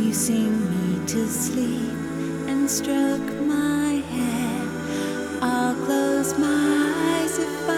You sing me to sleep and stroke my hair. I'll close my eyes if